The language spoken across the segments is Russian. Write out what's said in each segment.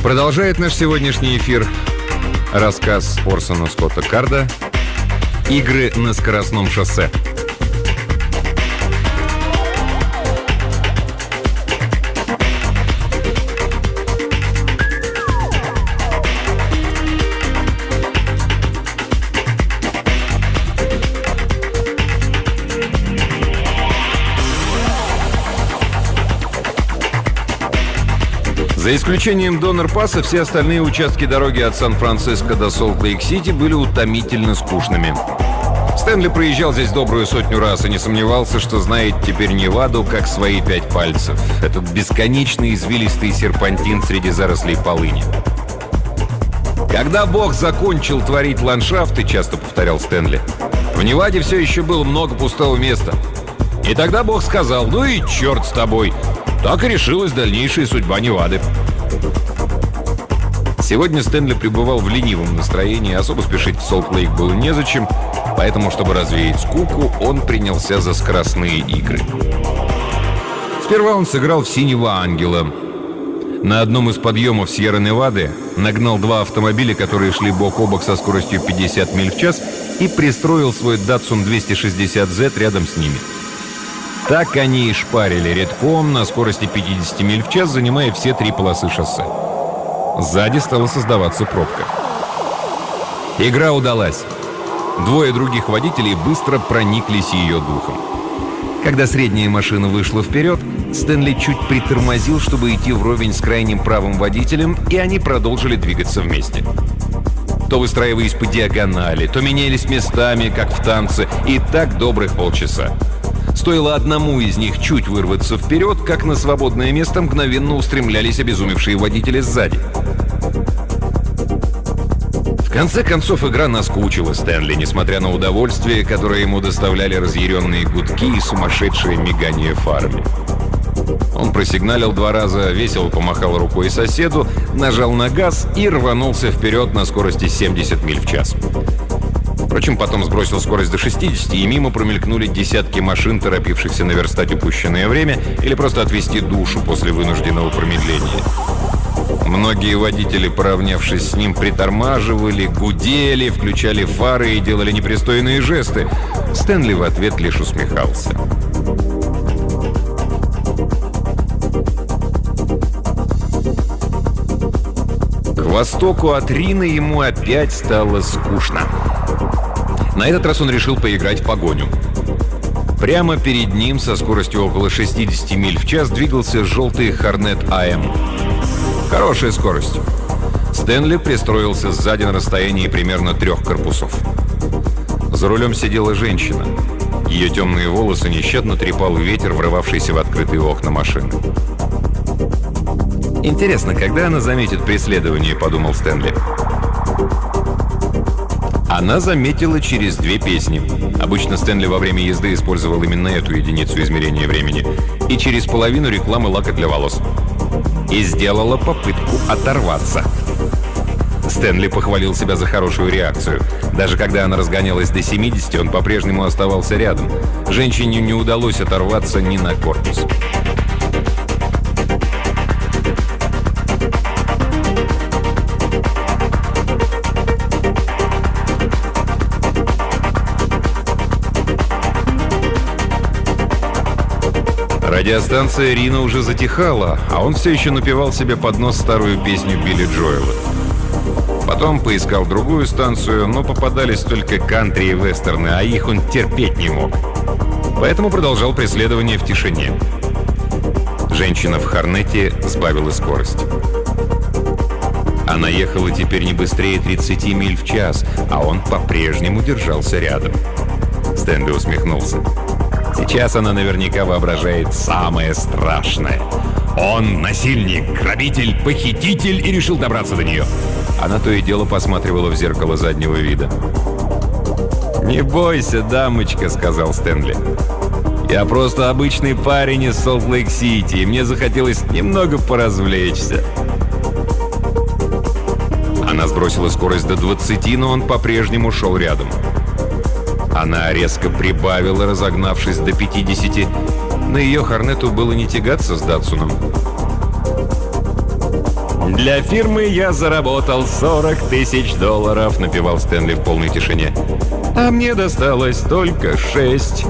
Продолжает наш сегодняшний эфир рассказ Орсона Скотта Карда «Игры на скоростном шоссе». За исключением Доннер-Пасса, все остальные участки дороги от Сан-Франциско до Солт-Лейк-Сити были утомительно скучными. Стэнли проезжал здесь добрую 100 раз и не сомневался, что знает теперь Неваду как свои 5 пальцев. Этот бесконечный извилистый серпантин среди зарослей полыни. «Когда Бог закончил творить ландшафты», — часто повторял Стэнли, — «в Неваде все еще было много пустого места. И тогда Бог сказал: ну и черт с тобой». Так и решилась дальнейшая судьба Невады. Сегодня Стэнли пребывал в ленивом настроении, особо спешить в Солт-Лейк было незачем, поэтому, чтобы развеять скуку, он принялся за скоростные игры. Сперва он сыграл в «Синего ангела». На одном из подъемов Сьерра-Невады нагнал 2 автомобиля, которые шли бок о бок со скоростью 50 миль в час, и пристроил свой Datsun 260Z рядом с ними. Так они и шпарили редком на скорости 50 миль в час, занимая все 3 полосы шоссе. Сзади стала создаваться пробка. Игра удалась. 2 других водителей быстро прониклись ее духом. Когда средняя машина вышла вперед, Стэнли чуть притормозил, чтобы идти вровень с крайним правым водителем, и они продолжили двигаться вместе. То выстраиваясь по диагонали, то менялись местами, как в танце, и так добрых полчаса. Стоило одному из них чуть вырваться вперед, как на свободное место мгновенно устремлялись обезумевшие водители сзади. В конце концов, игра наскучила Стэнли, несмотря на удовольствие, которое ему доставляли разъяренные гудки и сумасшедшее мигание фарами. Он просигналил 2 раза, весело помахал рукой соседу, нажал на газ и рванулся вперед на скорости 70 миль в час. Впрочем, потом сбросил скорость до 60, и мимо промелькнули десятки машин, торопившихся наверстать упущенное время или просто отвести душу после вынужденного промедления. Многие водители, поравнявшись с ним, притормаживали, гудели, включали фары и делали непристойные жесты. Стэнли в ответ лишь усмехался. К востоку от Рино ему опять стало скучно. На этот раз он решил поиграть в погоню. Прямо перед ним со скоростью около 60 миль в час двигался желтый Hornet AM. Хорошая скорость. Стэнли пристроился сзади на расстоянии примерно 3 корпусов. За рулем сидела женщина. Ее темные волосы нещадно трепал ветер, врывавшийся в открытые окна машины. «Интересно, когда она заметит преследование?» — подумал Стэнли. Она заметила через 2 песни. Обычно Стэнли во время езды использовал именно эту единицу измерения времени. И через половину рекламы лака для волос. И сделала попытку оторваться. Стэнли похвалил себя за хорошую реакцию. Даже когда она разгонялась до 70, он по-прежнему оставался рядом. Женщине не удалось оторваться ни на корпус. Радиостанция Рино уже затихала, а он все еще напевал себе под нос старую песню Билли Джоэла. Потом поискал другую станцию, но попадались только кантри и вестерны, а их он терпеть не мог. Поэтому продолжал преследование в тишине. Женщина в Хорнете сбавила скорость. Она ехала теперь не быстрее 30 миль в час, а он по-прежнему держался рядом. Стэнли усмехнулся. Сейчас она наверняка воображает самое страшное. Он насильник, грабитель, похититель и решил добраться до нее. Она то и дело посматривала в зеркало заднего вида. «Не бойся, дамочка», — сказал Стэнли. «Я просто обычный парень из Солт-Лейк-Сити, и мне захотелось немного поразвлечься». Она сбросила скорость до 20, но он по-прежнему шел рядом. Она резко прибавила, разогнавшись до 50. На ее Хорнету было не тягаться с Датсуном. «Для фирмы я заработал $40 000, напевал Стэнли в полной тишине. «А мне досталось только 6.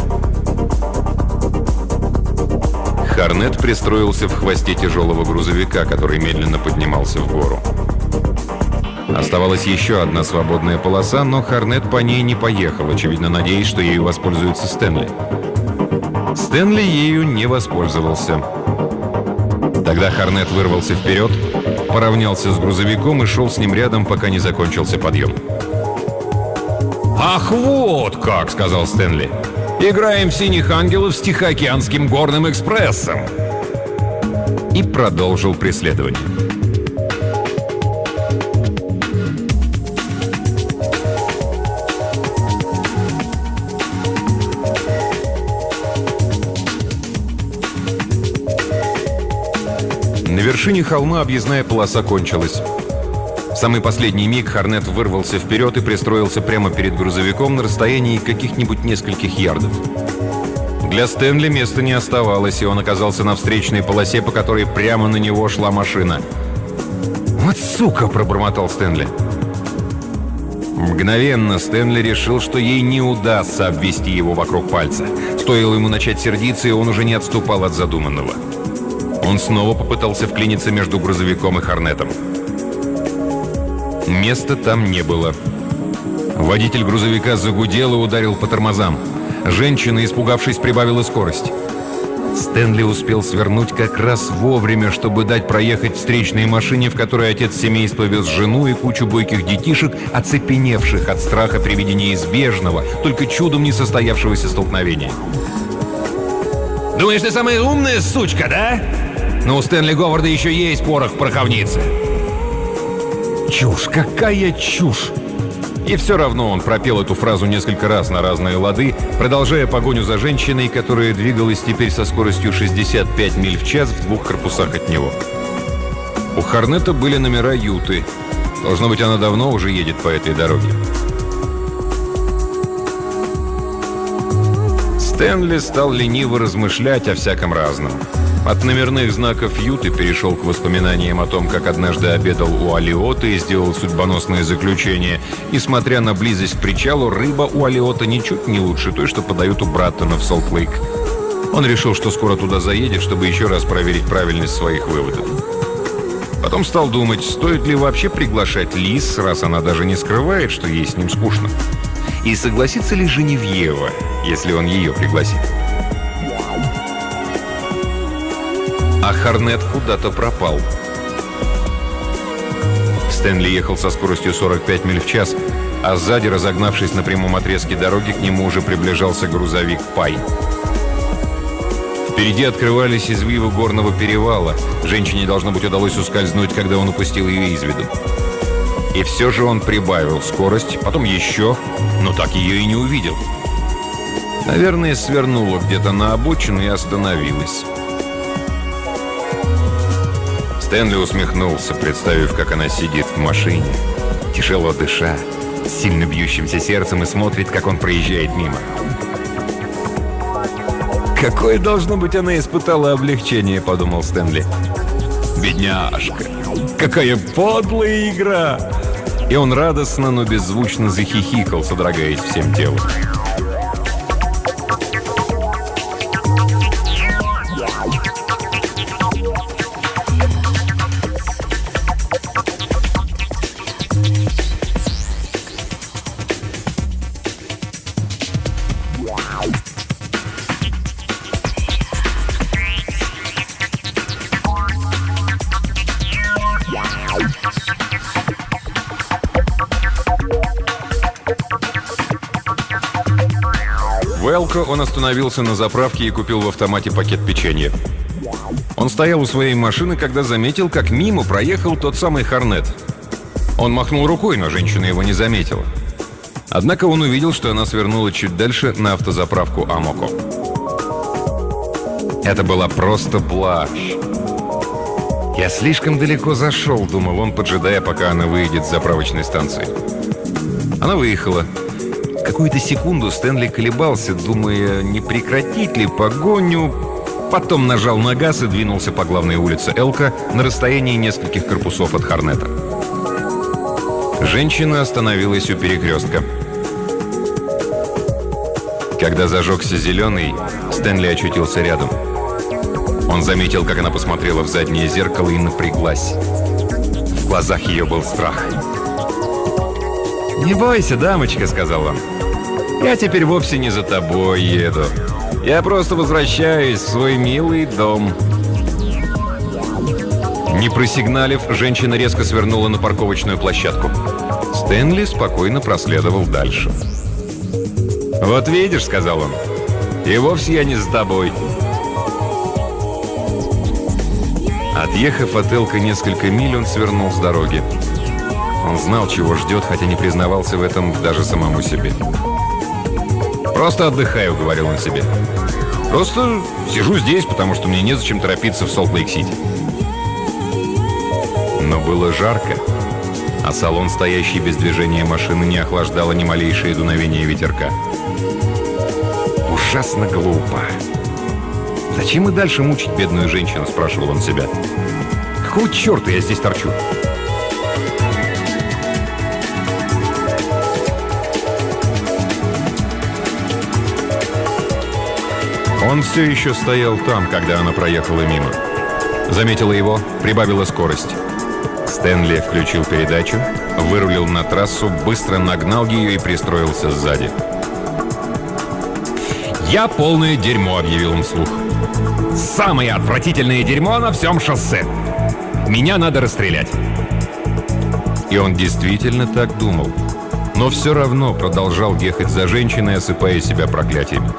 Хорнет пристроился в хвосте тяжелого грузовика, который медленно поднимался в гору. Оставалась еще одна свободная полоса, но Хорнет по ней не поехал, очевидно, надеясь, что ею воспользуется Стэнли. Стэнли ею не воспользовался. Тогда Хорнет вырвался вперед, поравнялся с грузовиком и шел с ним рядом, пока не закончился подъем. «Ах, вот как!» — сказал Стэнли. «Играем в «Синих ангелов» с Тихоокеанским горным экспрессом!» И продолжил преследование. На вершине холма объездная полоса кончилась. В самый последний миг Хорнет вырвался вперед и пристроился прямо перед грузовиком на расстоянии каких-нибудь нескольких ярдов. Для Стэнли места не оставалось, и он оказался на встречной полосе, по которой прямо на него шла машина. «Вот сука!» — пробормотал Стэнли. Мгновенно Стэнли решил, что ей не удастся обвести его вокруг пальца. Стоило ему начать сердиться, и он уже не отступал от задуманного. Он снова попытался вклиниться между грузовиком и Хорнетом. Места там не было. Водитель грузовика загудел и ударил по тормозам. Женщина, испугавшись, прибавила скорость. Стэнли успел свернуть как раз вовремя, чтобы дать проехать встречной машине, в которой отец семейства вез жену и кучу бойких детишек, оцепеневших от страха при виде неизбежного, только чудом не состоявшегося столкновения. «Думаешь, ты самая умная сучка, да? Но у Стэнли Говарда еще есть порох в пороховнице». Чушь, какая чушь! И все равно он пропел эту фразу несколько раз на разные лады, продолжая погоню за женщиной, которая двигалась теперь со скоростью 65 миль в час в 2 корпусах от него. У Хорнета были номера Юты. Должно быть, она давно уже едет по этой дороге. Стэнли стал лениво размышлять о всяком разном. От номерных знаков Юты перешел к воспоминаниям о том, как однажды обедал у Алиота и сделал судьбоносное заключение. И, смотря на близость к причалу, рыба у Алиота ничуть не лучше той, что подают у Браттона в Солт-Лейк. Он решил, что скоро туда заедет, чтобы еще раз проверить правильность своих выводов. Потом стал думать, стоит ли вообще приглашать Лиз, раз она даже не скрывает, что ей с ним скучно. И согласится ли Женевьева, если он ее пригласит. А Хорнет куда-то пропал. Стэнли ехал со скоростью 45 миль в час, а сзади, разогнавшись на прямом отрезке дороги, к нему уже приближался грузовик «Пай». Впереди открывались извивы горного перевала. Женщине, должно быть, удалось ускользнуть, когда он упустил ее из виду. И все же он прибавил скорость, потом еще, но так ее и не увидел. Наверное, свернула где-то на обочину и остановилась. Стэнли усмехнулся, представив, как она сидит в машине, тяжело дыша, с сильно бьющимся сердцем, и смотрит, как он проезжает мимо. «Какое, должно быть, она испытала облегчение», — подумал Стэнли. «Бедняжка! Какая подлая игра!» И он радостно, но беззвучно захихикал, содрогаясь всем телом. В Элко он остановился на заправке и купил в автомате пакет печенья. Он стоял у своей машины, когда заметил, как мимо проехал тот самый Хорнет. Он махнул рукой, но женщина его не заметила. Однако он увидел, что она свернула чуть дальше на автозаправку Амоко. Это была просто блажь. «Я слишком далеко зашел», — думал он, поджидая, пока она выйдет с заправочной станции. Она выехала. Какую-то секунду Стэнли колебался, думая, не прекратить ли погоню. Потом нажал на газ и двинулся по главной улице Элка на расстоянии нескольких корпусов от Хорнета. Женщина остановилась у перекрестка. Когда зажегся зеленый, Стэнли очутился рядом. Он заметил, как она посмотрела в заднее зеркало и напряглась. В глазах ее был страх. «Не бойся, дамочка», — сказал он. «Я теперь вовсе не за тобой еду. Я просто возвращаюсь в свой милый дом». Не просигналив, женщина резко свернула на парковочную площадку. Стэнли спокойно проследовал дальше. «Вот видишь», — сказал он, — «и вовсе я не за тобой». Отъехав от Элка несколько миль, он свернул с дороги. Он знал, чего ждет, хотя не признавался в этом даже самому себе. «Просто отдыхаю», — говорил он себе. «Просто сижу здесь, потому что мне незачем торопиться в Солт-Лейк-Сити». Но было жарко, а салон, стоящий без движения машины, не охлаждало ни малейшее дуновение ветерка. Ужасно глупо. «Зачем и дальше мучить бедную женщину?» — спрашивал он себя. «Какого черта я здесь торчу?» Он все еще стоял там, когда она проехала мимо. Заметила его, прибавила скорость. Стэнли включил передачу, вырулил на трассу, быстро нагнал ее и пристроился сзади. «Я полное дерьмо», — объявил он вслух. «Самое отвратительное дерьмо на всем шоссе. Меня надо расстрелять». И он действительно так думал, но все равно продолжал ехать за женщиной, осыпая себя проклятиями.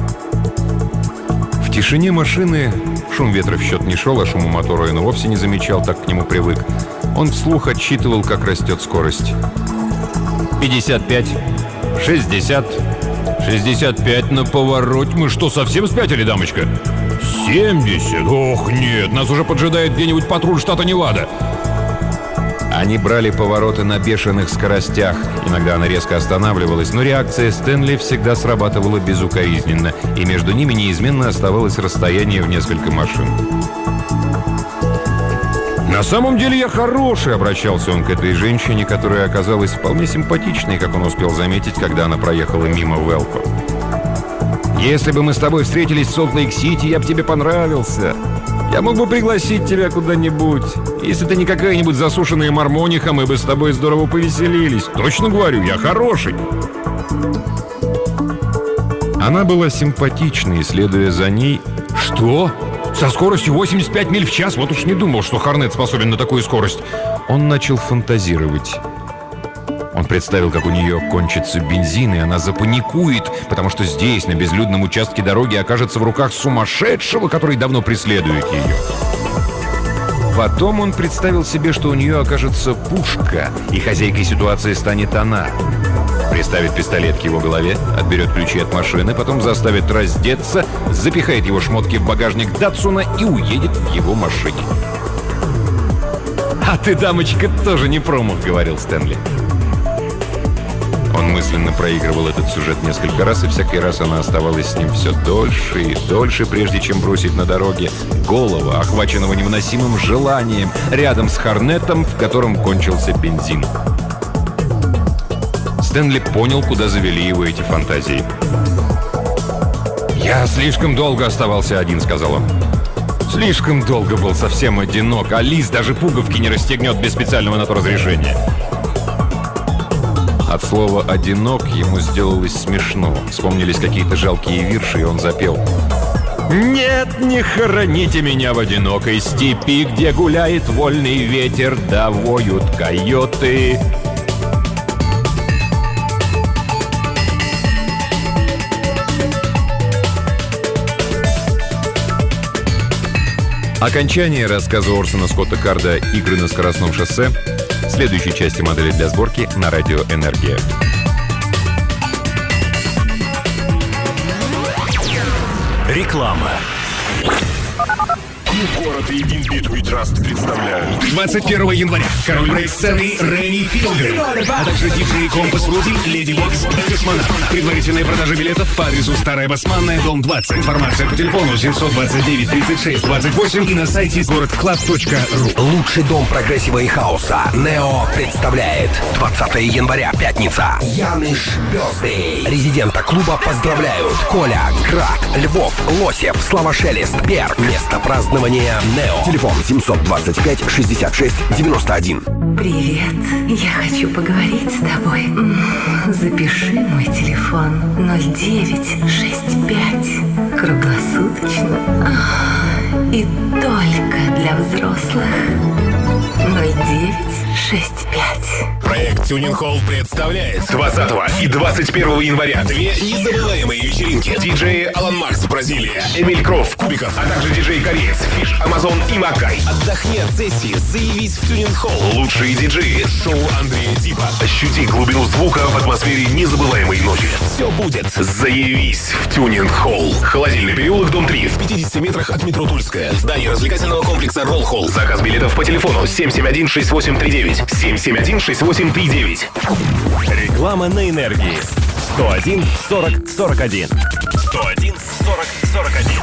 В тишине машины шум ветра в счет не шел, а шуму мотора он вовсе не замечал, так к нему привык. Он вслух отсчитывал, как растет скорость. 55, 60, 65 на повороте. Мы что, совсем спятили, дамочка? 70? Ох, нет, нас уже поджидает где-нибудь патруль штата Невада. Они брали повороты на бешеных скоростях. Иногда она резко останавливалась, но реакция Стэнли всегда срабатывала безукоризненно, и между ними неизменно оставалось расстояние в несколько машин. «На самом деле я хороший», — обращался он к этой женщине, которая оказалась вполне симпатичной, как он успел заметить, когда она проехала мимо Велко. «Если бы мы с тобой встретились в Солт-Лейк-Сити, я бы тебе понравился. Я мог бы пригласить тебя куда-нибудь. Если ты не какая-нибудь засушенная мормониха, мы бы с тобой здорово повеселились. Точно говорю, я хороший». Она была симпатичной, и, следуя за ней... «Что? Со скоростью 85 миль в час? Вот уж не думал, что Хорнет способен на такую скорость». Он начал фантазировать. Он представил, как у нее кончится бензин, и она запаникует, потому что здесь, на безлюдном участке дороги, окажется в руках сумасшедшего, который давно преследует ее. Потом он представил себе, что у нее окажется пушка, и хозяйкой ситуации станет она. Приставит пистолет к его голове, отберет ключи от машины, потом заставит раздеться, запихает его шмотки в багажник Датсуна и уедет в его машине. «А ты, дамочка, тоже не промах», — говорил Стэнли. Он мысленно проигрывал этот сюжет несколько раз, и всякий раз она оставалась с ним все дольше и дольше, прежде чем бросить на дороге голова, охваченного невыносимым желанием, рядом с Хорнетом, в котором кончился бензин. Стэнли понял, куда завели его эти фантазии. «Я слишком долго оставался один», — сказал он. «Слишком долго был совсем одинок, а Лиз даже пуговки не расстегнет без специального на то разрешения». От слова «одинок» ему сделалось смешно. Вспомнились какие-то жалкие вирши, и он запел. «Нет, не хороните меня в одинокой степи, где гуляет вольный ветер, да воют койоты». Окончание рассказа Орсона Скотта Карда «Игры на скоростном шоссе» в следующей части модели для сборки на радио «Энергия». Реклама. Город и Intuit Trust представляют. 21 января король брейк-сцены Ренни Пилгрим, а также диджей Компас Руди, Леди Бокс и Космонавт. Предварительные продажи билетов по адресу Старая Басманная, дом 20. Информация по телефону 729 36 28 и на сайте городклаб.ру. Лучший дом прогрессива и хаоса Нео представляет 20 января, пятница. Яныш Бёздей. Резидента клуба поздравляют Коля, Крак, Львов, Лосев, Слава Шелест, Берг. Место празднования Нео. Телефон 725 66 91. Привет, я хочу поговорить с тобой. Запиши мой телефон 0965. Круглосуточно. И только для взрослых. 0965. Проект Tuning Hall представляет 20 и 21 января две незабываемые вечеринки. Диджеи Алан Макс, Бразилия, Эмиль Кроф, Кубиков, а также диджей-кореец Фиш, Амазон и Макай. Отдохни от сессии, заявись в Tuning Hall. Лучшие диджеи, шоу Андрея Типа. Ощути глубину звука в атмосфере незабываемой ночи. Все будет. Заявись в Tuning Hall. Холодильный переулок, дом 3, в 50 метрах от метро Тульская. Здание развлекательного комплекса Roll Hall. Заказ билетов по телефону 771-6839. 771-6839. Реклама на энергии. 101 40 41. 101 40 41.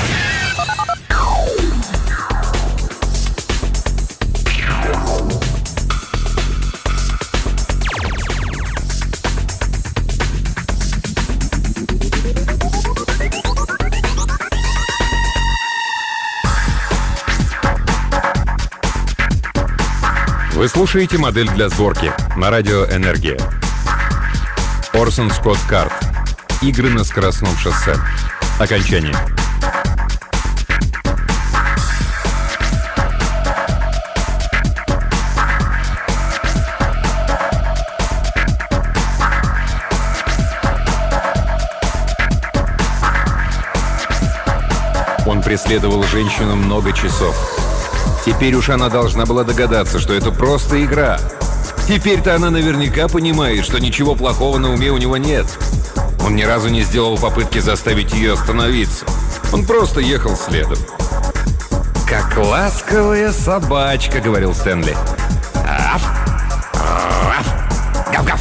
Вы слушаете «Модель для сборки» на радио «Энергия». Орсон Скотт Кард. Игры на скоростном шоссе. Окончание. Он преследовал женщину много часов. Теперь уж она должна была догадаться, что это просто игра. Теперь-то она наверняка понимает, что ничего плохого на уме у него нет. Он ни разу не сделал попытки заставить ее остановиться. Он просто ехал следом. «Как ласковая собачка», — говорил Стэнли. «Аф! Аф! Гав-гав!»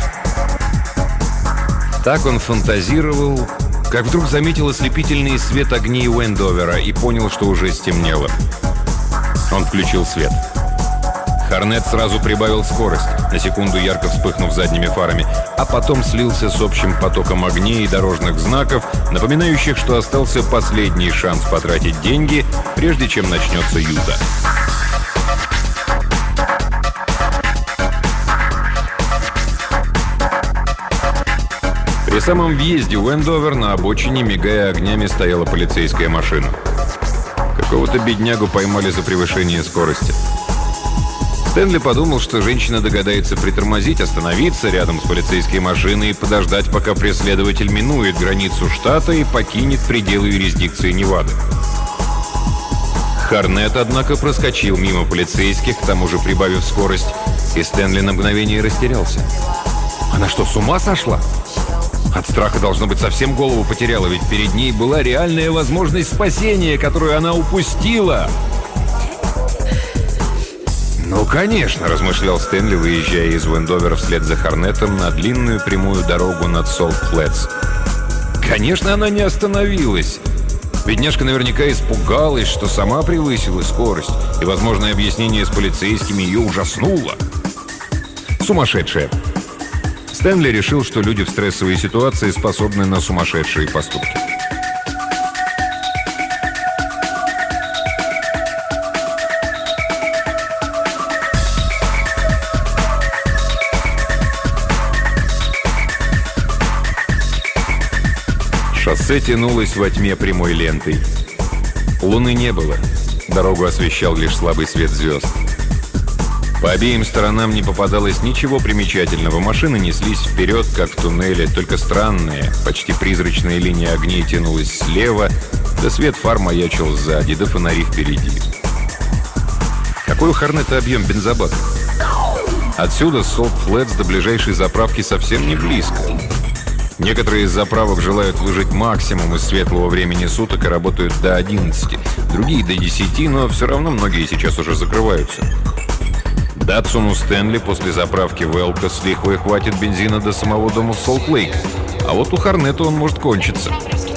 Так он фантазировал, как вдруг заметил ослепительный свет огней Уэндовера и понял, что уже стемнело. Он включил свет. Хорнет сразу прибавил скорость, на секунду ярко вспыхнув задними фарами, а потом слился с общим потоком огней и дорожных знаков, напоминающих, что остался последний шанс потратить деньги, прежде чем начнется юта. При самом въезде в Уэндовер на обочине, мигая огнями, стояла полицейская машина. Какого-то беднягу поймали за превышение скорости. Стэнли подумал, что женщина догадается притормозить, остановиться рядом с полицейской машиной и подождать, пока преследователь минует границу штата и покинет пределы юрисдикции Невады. Хорнет, однако, проскочил мимо полицейских, к тому же прибавив скорость, и Стэнли на мгновение растерялся. Она что, с ума сошла? От страха, должно быть, совсем голову потеряла, ведь перед ней была реальная возможность спасения, которую она упустила. «Ну, конечно», — размышлял Стэнли, выезжая из Уэндовера вслед за Хорнетом на длинную прямую дорогу над Солт-Флетс. Конечно, она не остановилась. Бедняжка наверняка испугалась, что сама превысила скорость, и возможное объяснение с полицейскими ее ужаснуло. Сумасшедшая. Стэнли решил, что люди в стрессовой ситуации способны на сумасшедшие поступки. Шоссе тянулось во тьме прямой лентой. Луны не было. Дорогу освещал лишь слабый свет звезд. По обеим сторонам не попадалось ничего примечательного. Машины неслись вперед, как в туннеле, только странная, почти призрачная линия огней тянулась слева, да свет фар маячил сзади, да фонари впереди. Какой у Хорнета объем бензобака? Отсюда с Солт-Флетс до ближайшей заправки совсем не близко. Некоторые из заправок желают выжать максимум из светлого времени суток и работают до 11, другие до 10, но все равно многие сейчас уже закрываются. Датсуну Стэнли после заправки в Элко с лихвой хватит бензина до самого дома в Солт-Лейк, а вот у Хорнета он может кончиться.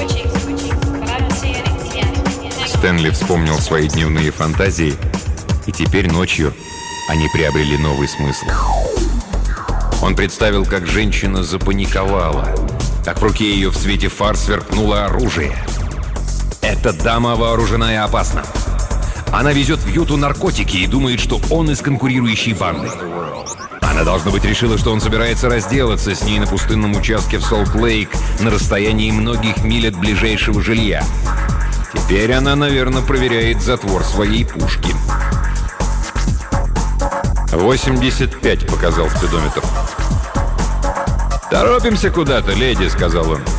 Стэнли вспомнил свои дневные фантазии, и теперь ночью они приобрели новый смысл. Он представил, как женщина запаниковала, как в руке ее в свете фар сверкнуло оружие. Эта дама вооружена и опасна. Она везет в Юту наркотики и думает, что он из конкурирующей банды. Она, должно быть, решила, что он собирается разделаться с ней на пустынном участке в Солт-Лейк на расстоянии многих миль от ближайшего жилья. Теперь она, наверное, проверяет затвор своей пушки. 85 показал спидометр. «Торопимся куда-то, леди», — сказал он.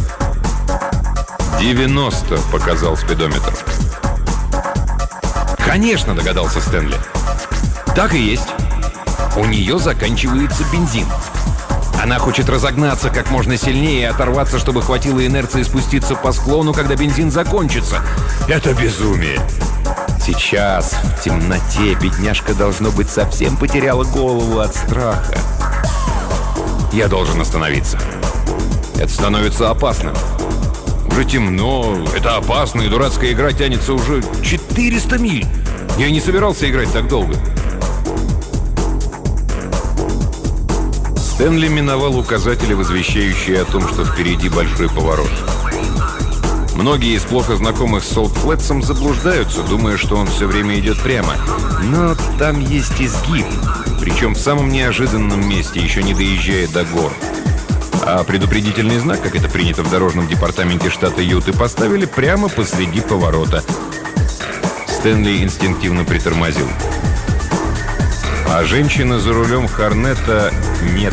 90 показал спидометр. «Конечно», — догадался Стэнли. «Так и есть. У нее заканчивается бензин. Она хочет разогнаться как можно сильнее и оторваться, чтобы хватило инерции спуститься по склону, когда бензин закончится. Это безумие. Сейчас, в темноте, бедняжка, должно быть, совсем потеряла голову от страха. Я должен остановиться. Это становится опасным. Уже темно, это опасно, и дурацкая игра тянется уже 400 миль. Я не собирался играть так долго». Стэнли миновал указатели, возвещающие о том, что впереди большой поворот. Многие из плохо знакомых с Солт-Флетсом заблуждаются, думая, что он все время идет прямо. Но там есть изгиб, причем в самом неожиданном месте, еще не доезжая до гор. А предупредительный знак, как это принято в дорожном департаменте штата Юты, поставили прямо посреди поворота. Стэнли инстинктивно притормозил. А женщины за рулем Хорнета нет.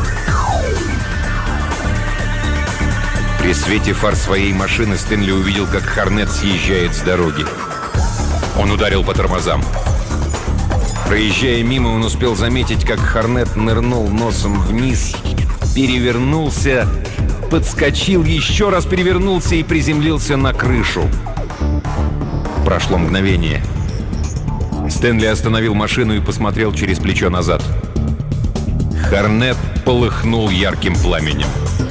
При свете фар своей машины Стэнли увидел, как Хорнет съезжает с дороги. Он ударил по тормозам. Проезжая мимо, он успел заметить, как Хорнет нырнул носом вниз, перевернулся, подскочил, еще раз перевернулся и приземлился на крышу. Прошло мгновение. Стэнли остановил машину и посмотрел через плечо назад. Хорнет полыхнул ярким пламенем.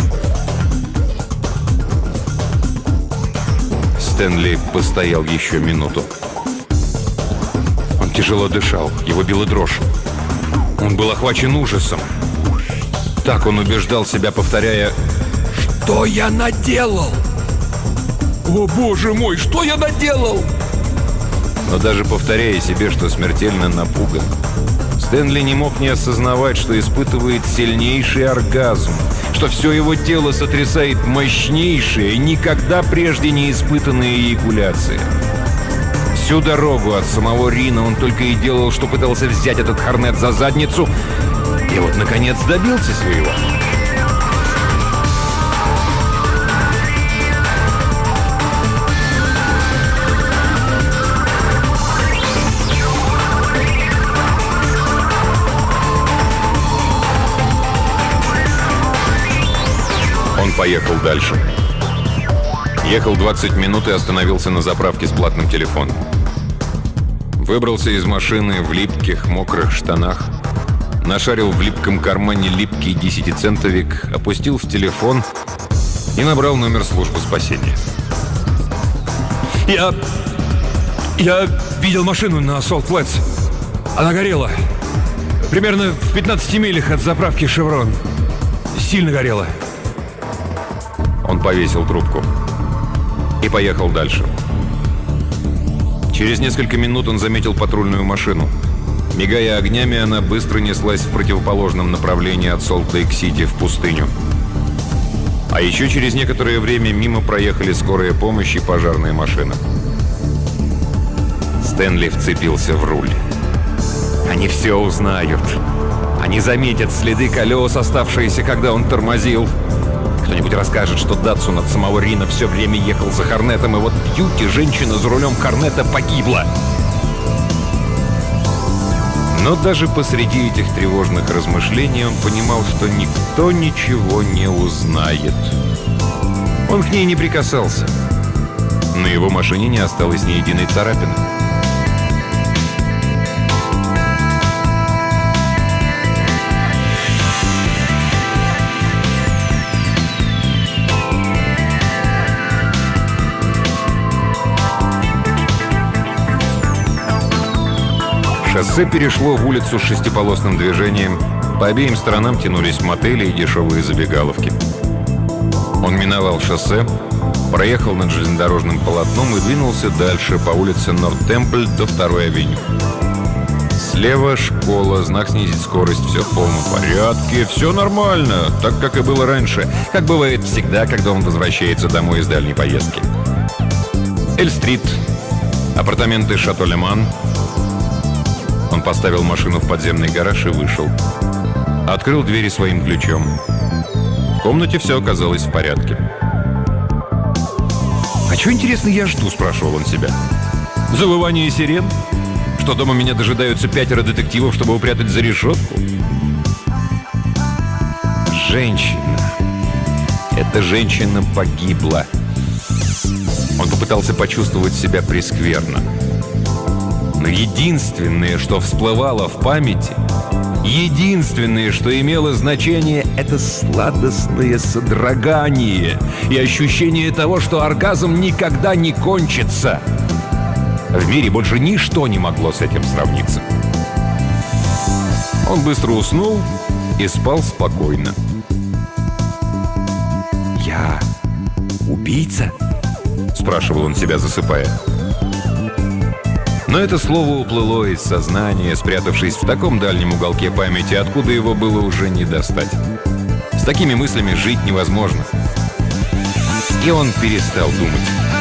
Стэнли постоял еще минуту. Он тяжело дышал, его била дрожь. Он был охвачен ужасом. Так он убеждал себя, повторяя: «Что я наделал? О, боже мой, что я наделал?» Но даже повторяя себе, что смертельно напуган, Стэнли не мог не осознавать, что испытывает сильнейший оргазм, что все его тело сотрясает мощнейшая, никогда прежде не испытанная эякуляция. Всю дорогу от самого Рино он только и делал, что пытался взять этот Хорнет за задницу, и вот, наконец, добился своего. Он поехал дальше. Ехал 20 минут и остановился на заправке с платным телефоном. Выбрался из машины в липких, мокрых штанах, нашарил в липком кармане липкий 10-центовик, опустил в телефон и набрал номер службы спасения. Я видел машину на Солт-Флетс. Она горела. Примерно в 15 милях от заправки «Шеврон». Сильно горела. Он повесил трубку и поехал дальше. Через несколько минут он заметил патрульную машину. Мигая огнями, она быстро неслась в противоположном направлении от Солт-Лейк-Сити в пустыню. А еще через некоторое время мимо проехали скорая помощь и пожарная машина. Стэнли вцепился в руль. Они все узнают. Они заметят следы колес, оставшиеся, когда он тормозил. Кто-нибудь расскажет, что Датсун от самого Рино все время ехал за Хорнетом, и вот в Юте женщина за рулем Хорнета погибла. Но даже посреди этих тревожных размышлений он понимал, что никто ничего не узнает. Он к ней не прикасался. На его машине не осталось ни единой царапины. Шоссе перешло в улицу с шестиполосным движением. По обеим сторонам тянулись мотели и дешевые забегаловки. Он миновал шоссе, проехал над железнодорожным полотном и двинулся дальше по улице Норт-Темпль до 2-й авеню. Слева школа, знак снизить скорость, все в полном порядке, все нормально, так как и было раньше, как бывает всегда, когда он возвращается домой из дальней поездки. Эль-стрит, апартаменты Шато Леман. Он поставил машину в подземный гараж и вышел. Открыл двери своим ключом. В комнате все оказалось в порядке. «А чего, интересно, я жду?» – спрашивал он себя. «Завывание сирен? Что, дома меня дожидаются 5 детективов, чтобы упрятать за решетку?» Женщина. Эта женщина погибла. Он попытался почувствовать себя прескверно. Но единственное, что всплывало в памяти, единственное, что имело значение, это сладостное содрогание и ощущение того, что оргазм никогда не кончится. В мире больше ничто не могло с этим сравниться. Он быстро уснул и спал спокойно. «Я убийца?» – спрашивал он себя, засыпая. Но это слово уплыло из сознания, спрятавшись в таком дальнем уголке памяти, откуда его было уже не достать. С такими мыслями жить невозможно. И он перестал думать.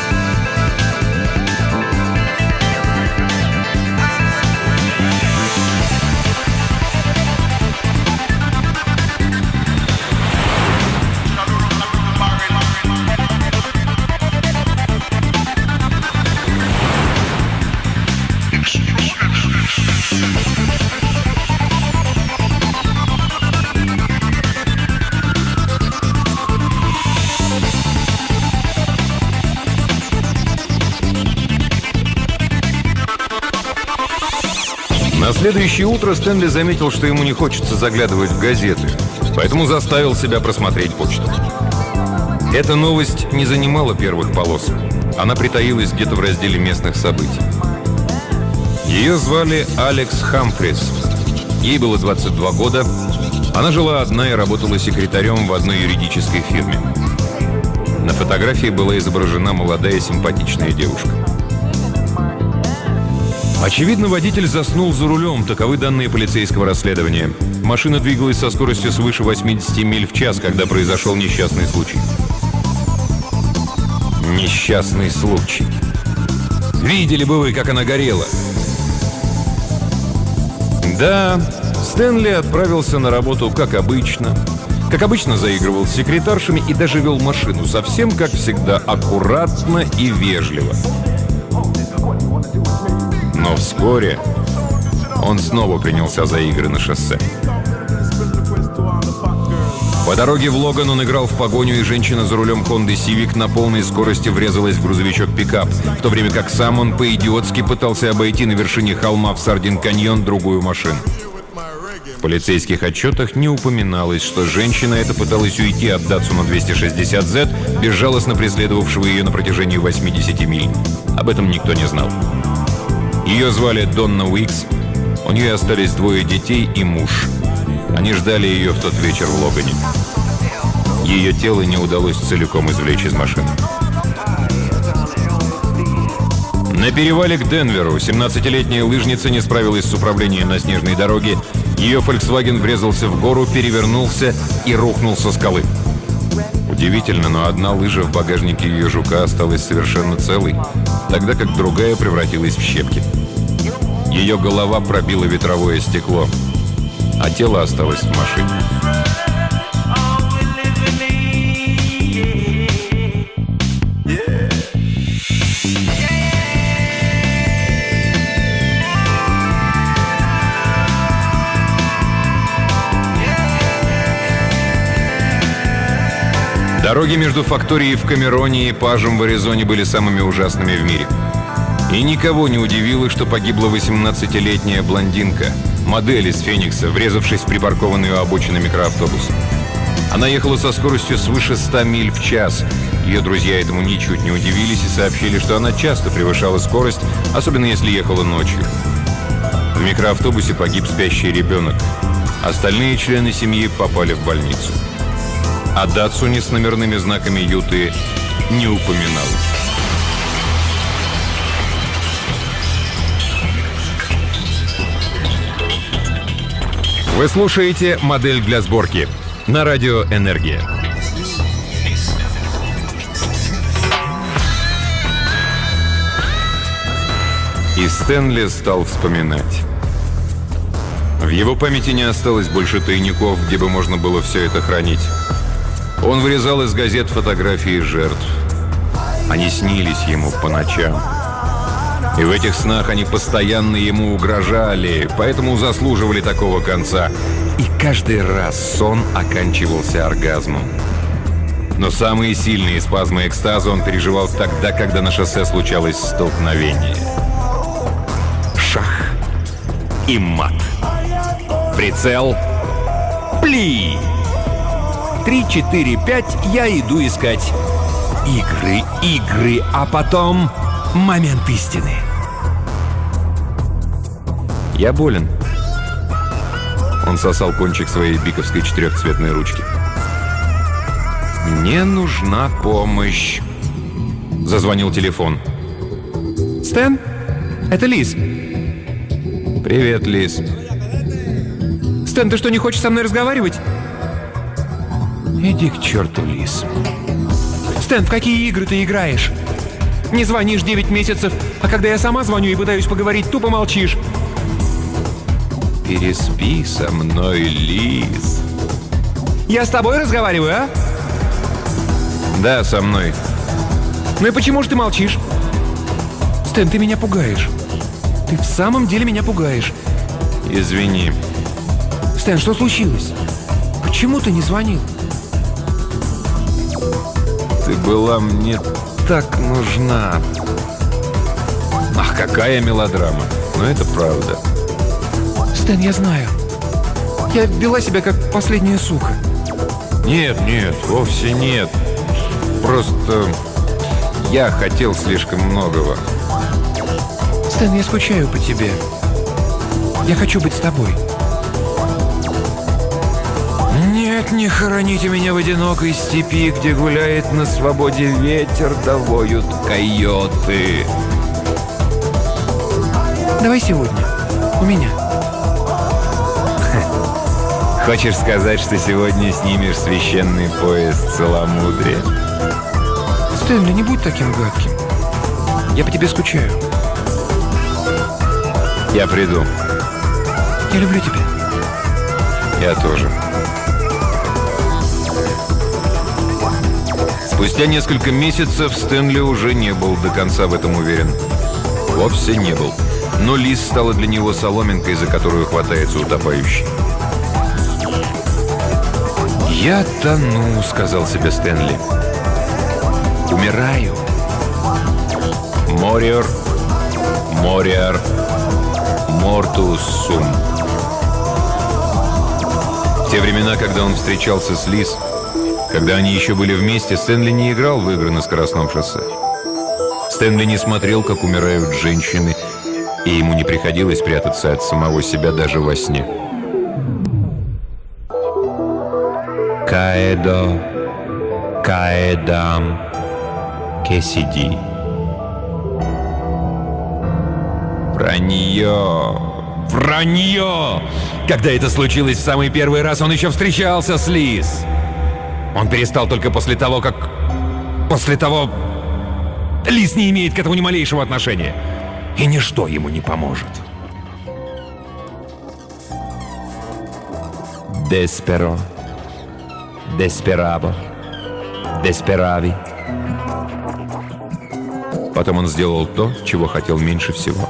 На следующее утро Стэнли заметил, что ему не хочется заглядывать в газеты, поэтому заставил себя просмотреть почту. Эта новость не занимала первых полос. Она притаилась где-то в разделе местных событий. Ее звали Алекс Хамфрис. Ей было 22 года. Она жила одна и работала секретарем в одной юридической фирме. На фотографии была изображена молодая симпатичная девушка. Очевидно, водитель заснул за рулем, таковы данные полицейского расследования. Машина двигалась со скоростью свыше 80 миль в час, когда произошел несчастный случай. Несчастный случай. Видели бы вы, как она горела. Да, Стэнли отправился на работу как обычно. Как обычно, заигрывал с секретаршами и даже вел машину, совсем как всегда, аккуратно и вежливо. Но вскоре он снова принялся за игры на шоссе. По дороге в Логан он играл в погоню, и женщина за рулем Honda Civic на полной скорости врезалась в грузовичок-пикап, в то время как сам он по-идиотски пытался обойти на вершине холма в Сардин-каньон другую машину. В полицейских отчетах не упоминалось, что женщина эта пыталась уйти от Datsun 260Z, безжалостно преследовавшего ее на протяжении 80 миль. Об этом никто не знал. Ее звали Донна Уикс. У нее остались 2 детей и муж. Они ждали ее в тот вечер в Логане. Ее тело не удалось целиком извлечь из машины. На перевале к Денверу 17-летняя лыжница не справилась с управлением на снежной дороге. Ее Volkswagen врезался в гору, перевернулся и рухнул со скалы. Удивительно, но одна лыжа в багажнике ее жука осталась совершенно целой, тогда как другая превратилась в щепки. Ее голова пробила ветровое стекло, а тело осталось в машине. Дороги между факторией в Камероне и пажем в Аризоне были самыми ужасными в мире. И никого не удивило, что погибла 18-летняя блондинка, модель из Феникса, врезавшись в припаркованный у обочины микроавтобус. Она ехала со скоростью свыше 100 миль в час. Ее друзья этому ничуть не удивились и сообщили, что она часто превышала скорость, особенно если ехала ночью. В микроавтобусе погиб спящий ребенок. Остальные члены семьи попали в больницу. О Датсуне с номерными знаками Юты не упоминалось. Вы слушаете «Модель для сборки» на радио «Энергия». И Стэнли стал вспоминать. В его памяти не осталось больше тайников, где бы можно было все это хранить. Он вырезал из газет фотографии жертв. Они снились ему по ночам. И в этих снах они постоянно ему угрожали, поэтому заслуживали такого конца. И каждый раз сон оканчивался оргазмом. Но самые сильные спазмы экстаза он переживал тогда, когда на шоссе случалось столкновение. Шах и мат. Прицел. Пли! 3, 4, 5, я иду искать игры, а потом момент истины. Я болен. Он сосал кончик своей биковской 4-цветной ручки. Мне нужна помощь. Зазвонил телефон. Стэн? Это Лиз. Привет, Лиз. Стэн, ты что, не хочешь со мной разговаривать? Иди к черту, Лиз. Стэн, в какие игры ты играешь? Не звонишь 9 месяцев, а когда я сама звоню и пытаюсь поговорить, тупо молчишь. Переспи со мной, Лиз. Я с тобой разговариваю, а? Да, со мной. Ну и почему же ты молчишь? Стэн, ты меня пугаешь. Ты в самом деле меня пугаешь. Извини. Стэн, что случилось? Почему ты не звонил? Ты была мне так нужна. Ах, какая мелодрама. Но это правда. Стэн, я знаю. Я вела себя как последняя сука. Нет, вовсе нет. Просто я хотел слишком многого. Стэн, я скучаю по тебе. Я хочу быть с тобой. Нет, не хороните меня в одинокой степи, где гуляет на свободе ветер, да воют койоты. Давай сегодня. У меня. Хочешь сказать, что сегодня снимешь священный пояс целомудрия? Стэнли, не будь таким гадким. Я по тебе скучаю. Я приду. Я люблю тебя. Я тоже. Спустя несколько месяцев Стэнли уже не был до конца в этом уверен. Вовсе не был. Но Лиз стала для него соломинкой, за которую хватается утопающий. «Я тону», — сказал себе Стэнли. «Умираю». Мориор, мориар, мортус сум. В те времена, когда он встречался с Лиз, когда они еще были вместе, Стэнли не играл в игры на скоростном шоссе. Стэнли не смотрел, как умирают женщины, и ему не приходилось прятаться от самого себя даже во сне. Каэдо, каэдам, кесиди. Вранье! Вранье! Когда это случилось в самый первый раз, он еще встречался с Лиз. Он перестал только после того, как... После того... Лиз не имеет к этому ни малейшего отношения. И ничто ему не поможет. Десперо. Десперабо. Деспирави. Потом он сделал то, чего хотел меньше всего.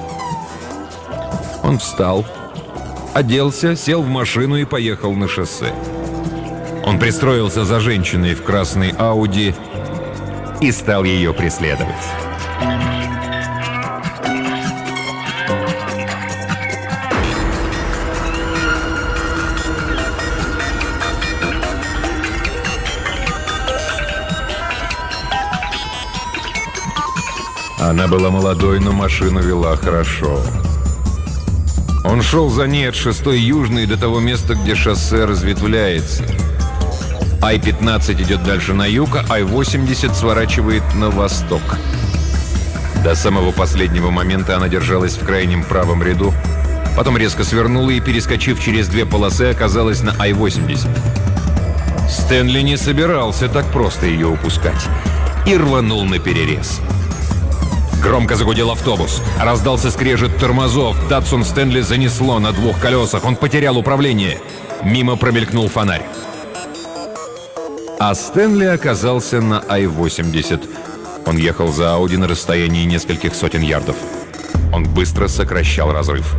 Он встал, оделся, сел в машину и поехал на шоссе. Он пристроился за женщиной в красной Ауди и стал ее преследовать. Она была молодой, но машину вела хорошо. Он шел за ней от 6-й Южной до того места, где шоссе разветвляется. Ай-15 идет дальше на юг, а Ай-80 сворачивает на восток. До самого последнего момента она держалась в крайнем правом ряду, потом резко свернула и, перескочив через 2 полосы, оказалась на Ай-80. Стэнли не собирался так просто ее упускать и рванул наперерез. Громко загудел автобус. Раздался скрежет тормозов. Датсон Стэнли занесло на 2 колесах. Он потерял управление. Мимо промелькнул фонарь. А Стэнли оказался на Ай-80. Он ехал за Ауди на расстоянии нескольких сотен ярдов. Он быстро сокращал разрыв.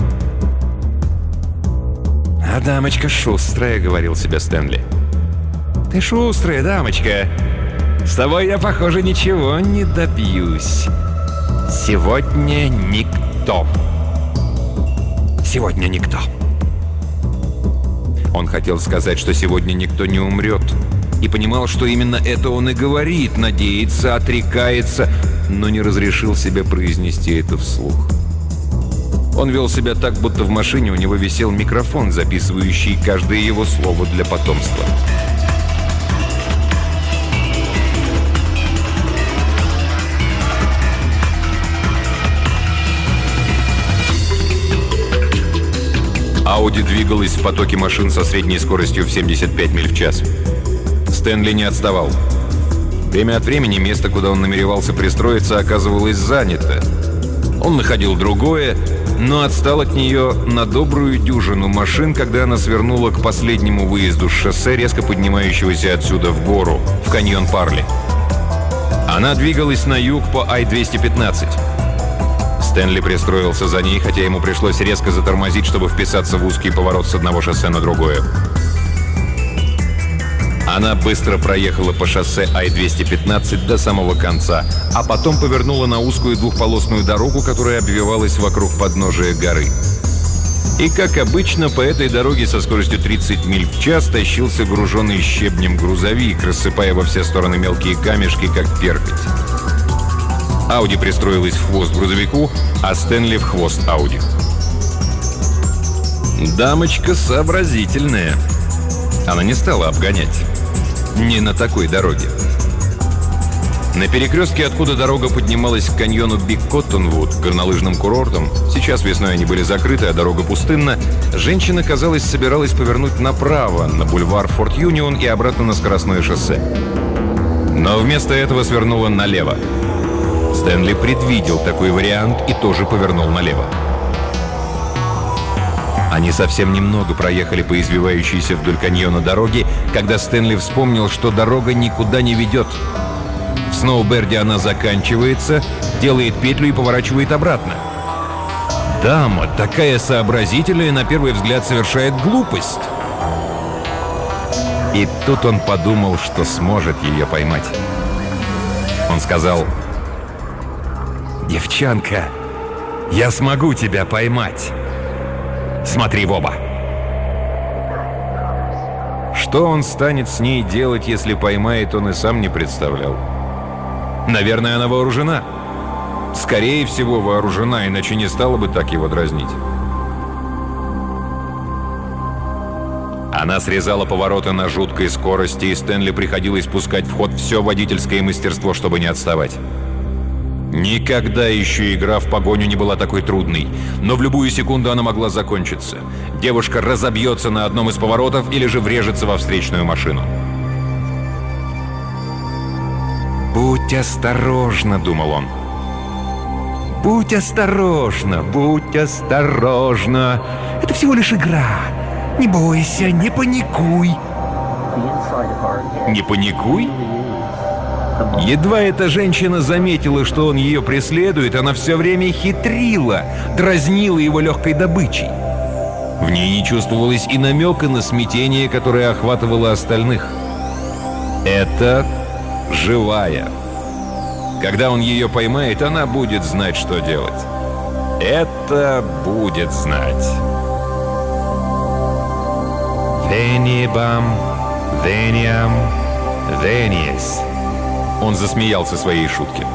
«А дамочка шустрая», — говорил себе Стэнли. «Ты шустрая, дамочка. С тобой я, похоже, ничего не добьюсь. Сегодня никто. Сегодня никто». Он хотел сказать, что сегодня никто не умрет. И понимал, что именно это он и говорит, надеется, отрекается, но не разрешил себе произнести это вслух. Он вел себя так, будто в машине у него висел микрофон, записывающий каждое его слово для потомства. Ауди двигалась в потоке машин со средней скоростью в 75 миль в час. Стэнли не отставал. Время от времени место, куда он намеревался пристроиться, оказывалось занято. Он находил другое, но отстал от нее на добрую дюжину машин, когда она свернула к последнему выезду с шоссе, резко поднимающегося отсюда в гору, в каньон Парли. Она двигалась на юг по Ай-215. Стэнли пристроился за ней, хотя ему пришлось резко затормозить, чтобы вписаться в узкий поворот с одного шоссе на другое. Она быстро проехала по шоссе Ай-215 до самого конца, а потом повернула на узкую двухполосную дорогу, которая обвивалась вокруг подножия горы. И, как обычно, по этой дороге со скоростью 30 миль в час тащился груженный щебнем грузовик, рассыпая во все стороны мелкие камешки, как перхоть. Ауди пристроилась в хвост грузовику, а Стэнли в хвост Ауди. Дамочка сообразительная. Она не стала обгонять. Не на такой дороге. На перекрестке, откуда дорога поднималась к каньону Биг Коттонвуд, горнолыжным курортом, сейчас весной они были закрыты, а дорога пустынна, женщина, казалось, собиралась повернуть направо, на бульвар Форт Юнион и обратно на скоростное шоссе. Но вместо этого свернула налево. Стэнли предвидел такой вариант и тоже повернул налево. Они совсем немного проехали по извивающейся вдоль каньона дороге, когда Стэнли вспомнил, что дорога никуда не ведет. В Сноуберде она заканчивается, делает петлю и поворачивает обратно. Дама, такая сообразительная, на первый взгляд совершает глупость. И тут он подумал, что сможет ее поймать. Он сказал: «Девчонка, я смогу тебя поймать. Смотри в оба». Что он станет с ней делать, если поймает, он и сам не представлял. Наверное, она вооружена. Скорее всего, вооружена, иначе не стала бы так его дразнить. Она срезала повороты на жуткой скорости, и Стэнли приходилось пускать в ход все водительское мастерство, чтобы не отставать. Никогда еще игра в погоню не была такой трудной, но в любую секунду она могла закончиться. Девушка разобьется на одном из поворотов или же врежется во встречную машину. «Будь осторожна», — думал он. «Будь осторожна, будь осторожна. Это всего лишь игра. Не бойся, не паникуй». «Не паникуй?» Едва эта женщина заметила, что он ее преследует, она все время хитрила, дразнила его легкой добычей. В ней не чувствовалось и намека на смятение, которое охватывало остальных. Это живая. Когда он ее поймает, она будет знать, что делать. Это будет знать. Венибам, вениам, вениес. Он засмеялся своей шутке.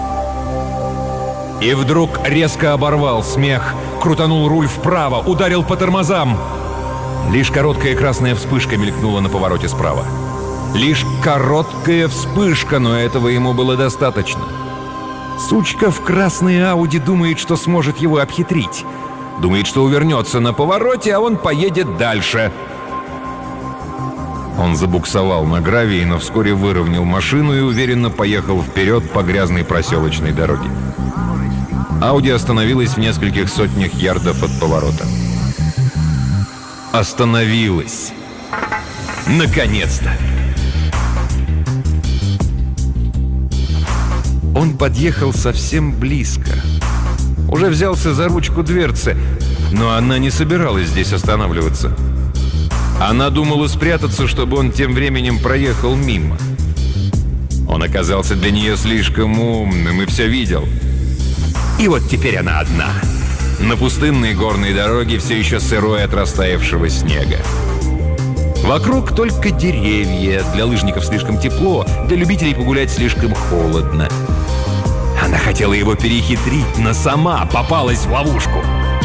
И вдруг резко оборвал смех, крутанул руль вправо, ударил по тормозам. Лишь короткая красная вспышка мелькнула на повороте справа. Лишь короткая вспышка, но этого ему было достаточно. Сучка в красной Ауди думает, что сможет его обхитрить. Думает, что увернется на повороте, а он поедет дальше. Он забуксовал на гравии, но вскоре выровнял машину и уверенно поехал вперед по грязной проселочной дороге. Ауди остановилась в нескольких сотнях ярдов от поворота. Остановилась. Наконец-то! Он подъехал совсем близко. Уже взялся за ручку дверцы, но она не собиралась здесь останавливаться. Она думала спрятаться, чтобы он тем временем проехал мимо. Он оказался для нее слишком умным и все видел. И вот теперь она одна. На пустынной горной дороге, все еще сырой от растаявшего снега. Вокруг только деревья. Для лыжников слишком тепло, для любителей погулять слишком холодно. Она хотела его перехитрить, но сама попалась в ловушку.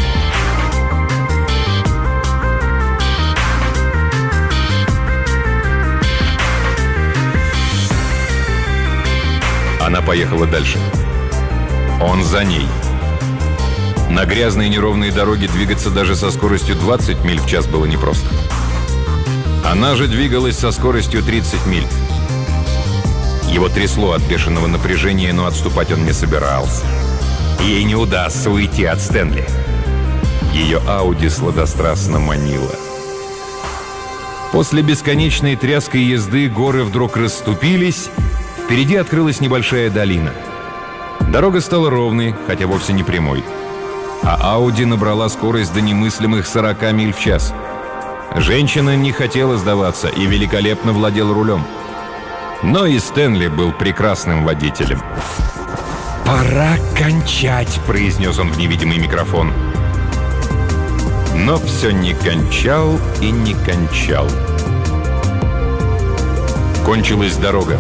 Она поехала дальше. Он за ней. На грязной неровной дороге двигаться даже со скоростью 20 миль в час было непросто. Она же двигалась со скоростью 30 миль. Его трясло от бешеного напряжения, но отступать он не собирался. Ей не удастся уйти от Стэнли. Ее Ауди сладострастно манила. После бесконечной тряской езды горы вдруг расступились. Впереди открылась небольшая долина. Дорога стала ровной, хотя вовсе не прямой. А Ауди набрала скорость до немыслимых 40 миль в час. Женщина не хотела сдаваться и великолепно владела рулем. Но и Стэнли был прекрасным водителем. «Пора кончать», — произнес он в невидимый микрофон. Но все не кончал и не кончал. Кончилась дорога.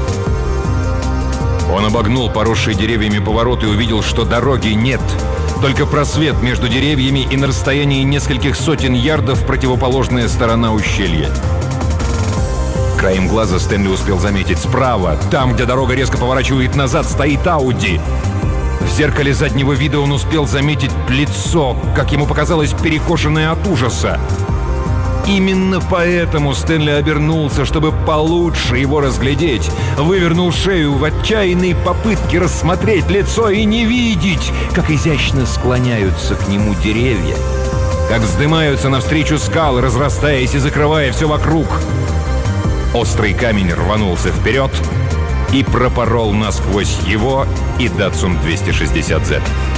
Он обогнул поросший деревьями поворот и увидел, что дороги нет. Только просвет между деревьями и на расстоянии нескольких сотен ярдов противоположная сторона ущелья. Краем глаза Стэнли успел заметить справа, там, где дорога резко поворачивает назад, стоит Ауди. В зеркале заднего вида он успел заметить лицо, как ему показалось, перекошенное от ужаса. Именно поэтому Стэнли обернулся, чтобы получше его разглядеть. Вывернул шею в отчаянной попытке рассмотреть лицо и не видеть, как изящно склоняются к нему деревья, как вздымаются навстречу скалы, разрастаясь и закрывая все вокруг. Острый камень рванулся вперед и пропорол насквозь его и Datsun 260Z.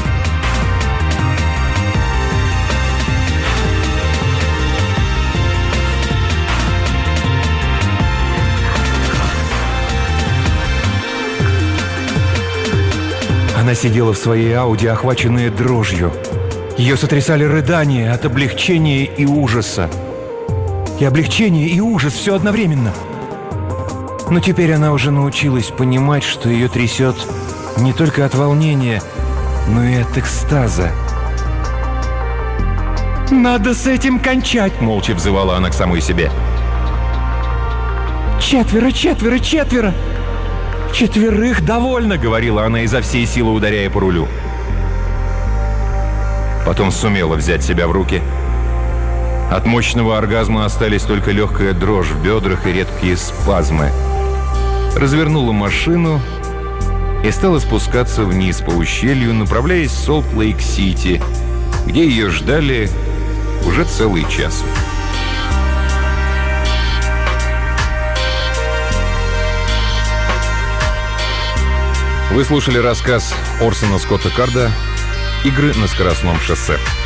Она сидела в своей Ауди, охваченная дрожью. Ее сотрясали рыдания от облегчения и ужаса. И облегчение, и ужас все одновременно. Но теперь она уже научилась понимать, что ее трясет не только от волнения, но и от экстаза. «Надо с этим кончать!» — молча взывала она к самой себе. «Четверо! Четверых довольно!» — говорила она изо всей силы, ударяя по рулю. Потом сумела взять себя в руки. От мощного оргазма остались только легкая дрожь в бедрах и редкие спазмы. Развернула машину и стала спускаться вниз по ущелью, направляясь в Солт-Лейк-Сити, где ее ждали уже целый час. Вы слушали рассказ Орсона Скотта Карда «Игры на скоростном шоссе».